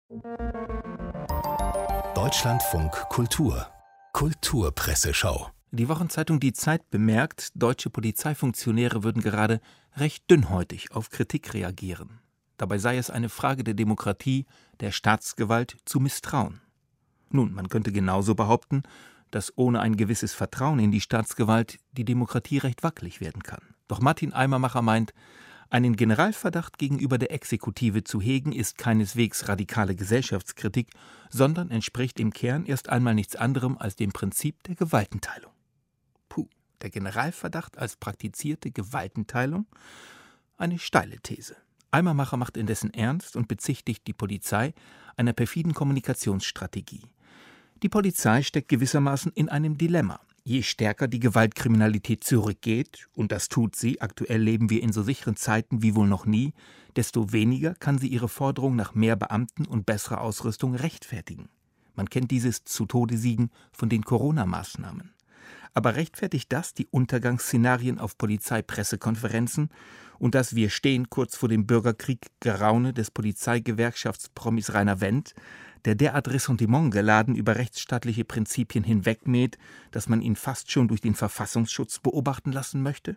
Deutschlandfunk Kultur Kulturpresseschau. Die Wochenzeitung Die Zeit bemerkt, deutsche Polizeifunktionäre würden gerade recht dünnhäutig auf Kritik reagieren. Dabei sei es eine Frage der Demokratie, der Staatsgewalt zu misstrauen. Nun, man könnte genauso behaupten, dass ohne ein gewisses Vertrauen in die Staatsgewalt die Demokratie recht wackelig werden kann. Doch Martin Eimermacher meint, einen Generalverdacht gegenüber der Exekutive zu hegen, ist keineswegs radikale Gesellschaftskritik, sondern entspricht im Kern erst einmal nichts anderem als dem Prinzip der Gewaltenteilung. Der Generalverdacht als praktizierte Gewaltenteilung? Eine steile These. Eimermacher macht indessen ernst und bezichtigt die Polizei einer perfiden Kommunikationsstrategie. Die Polizei steckt gewissermaßen in einem Dilemma. Je stärker die Gewaltkriminalität zurückgeht, und das tut sie, aktuell leben wir in so sicheren Zeiten wie wohl noch nie, desto weniger kann sie ihre Forderung nach mehr Beamten und besserer Ausrüstung rechtfertigen. Man kennt dieses Zu-Tode-Siegen von den Corona-Maßnahmen. Aber rechtfertigt das die Untergangsszenarien auf Polizeipressekonferenzen und das Wir stehen kurz vor dem Bürgerkrieg-Geraune des Polizeigewerkschaftspromis Rainer Wendt, der derart Ressentiment geladen über rechtsstaatliche Prinzipien hinwegmäht, dass man ihn fast schon durch den Verfassungsschutz beobachten lassen möchte?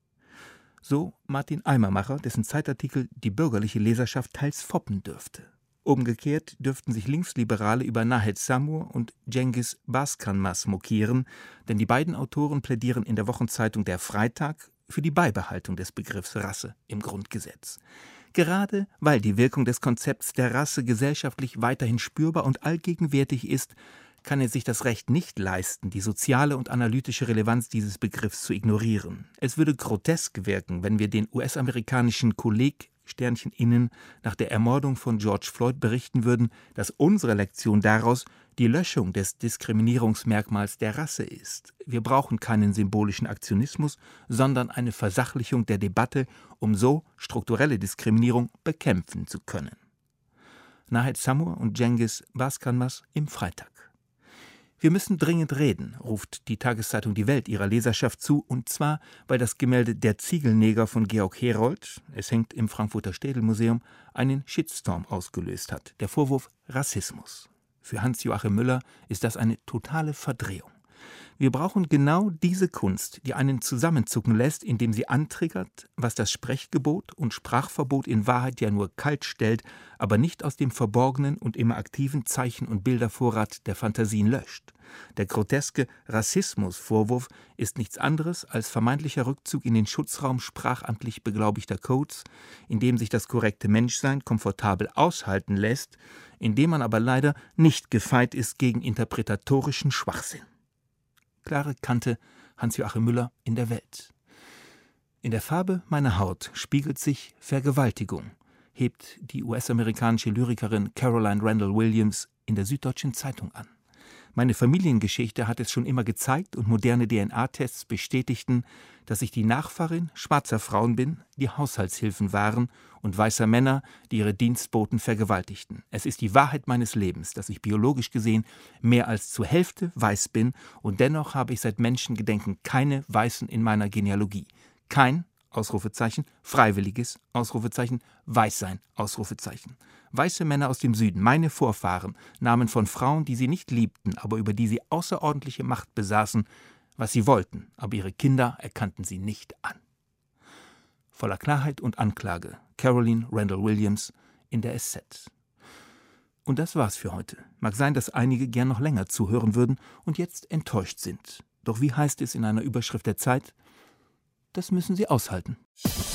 So Martin Eimermacher, dessen Zeitartikel die bürgerliche Leserschaft teils foppen dürfte. Umgekehrt dürften sich Linksliberale über Nahed Samur und Cengiz Baskanmaz mokieren, denn die beiden Autoren plädieren in der Wochenzeitung Der Freitag für die Beibehaltung des Begriffs Rasse im Grundgesetz. Gerade weil die Wirkung des Konzepts der Rasse gesellschaftlich weiterhin spürbar und allgegenwärtig ist, kann er sich das Recht nicht leisten, die soziale und analytische Relevanz dieses Begriffs zu ignorieren. Es würde grotesk wirken, wenn wir den US-amerikanischen KollegInnen nach der Ermordung von George Floyd berichten würden, dass unsere Lektion daraus die Löschung des Diskriminierungsmerkmals der Rasse ist. Wir brauchen keinen symbolischen Aktionismus, sondern eine Versachlichung der Debatte, um so strukturelle Diskriminierung bekämpfen zu können. Nahed Samur und Cengiz Baskanmaz im Freitag. Wir müssen dringend reden, ruft die Tageszeitung Die Welt ihrer Leserschaft zu, und zwar, weil das Gemälde Der Ziegelneger von Georg Herold, es hängt im Frankfurter Städelmuseum, einen Shitstorm ausgelöst hat, der Vorwurf Rassismus. Für Hans-Joachim Müller ist das eine totale Verdrehung. Wir brauchen genau diese Kunst, die einen zusammenzucken lässt, indem sie antriggert, was das Sprechgebot und Sprachverbot in Wahrheit ja nur kalt stellt, aber nicht aus dem verborgenen und immer aktiven Zeichen- und Bildervorrat der Fantasien löscht. Der groteske Rassismusvorwurf ist nichts anderes als vermeintlicher Rückzug in den Schutzraum sprachamtlich beglaubigter Codes, in dem sich das korrekte Menschsein komfortabel aushalten lässt, in dem man aber leider nicht gefeit ist gegen interpretatorischen Schwachsinn. Klare Kante, Hans-Joachim Müller in der Welt. In der Farbe meiner Haut spiegelt sich Vergewaltigung, hebt die US-amerikanische Lyrikerin Caroline Randall Williams in der Süddeutschen Zeitung an. Meine Familiengeschichte hat es schon immer gezeigt und moderne DNA-Tests bestätigten, dass ich die Nachfahrin schwarzer Frauen bin, die Haushaltshilfen waren, und weißer Männer, die ihre Dienstboten vergewaltigten. Es ist die Wahrheit meines Lebens, dass ich biologisch gesehen mehr als zur Hälfte weiß bin, und dennoch habe ich seit Menschengedenken keine Weißen in meiner Genealogie. Kein, Ausrufezeichen, freiwilliges, Ausrufezeichen, Weißsein, Ausrufezeichen. Weiße Männer aus dem Süden, meine Vorfahren, nahmen von Frauen, die sie nicht liebten, aber über die sie außerordentliche Macht besaßen, was sie wollten, aber ihre Kinder erkannten sie nicht an. Voller Klarheit und Anklage, Caroline Randall Williams in der SZ. Und das war's für heute. Mag sein, dass einige gern noch länger zuhören würden und jetzt enttäuscht sind. Doch wie heißt es in einer Überschrift der Zeit? Das müssen sie aushalten.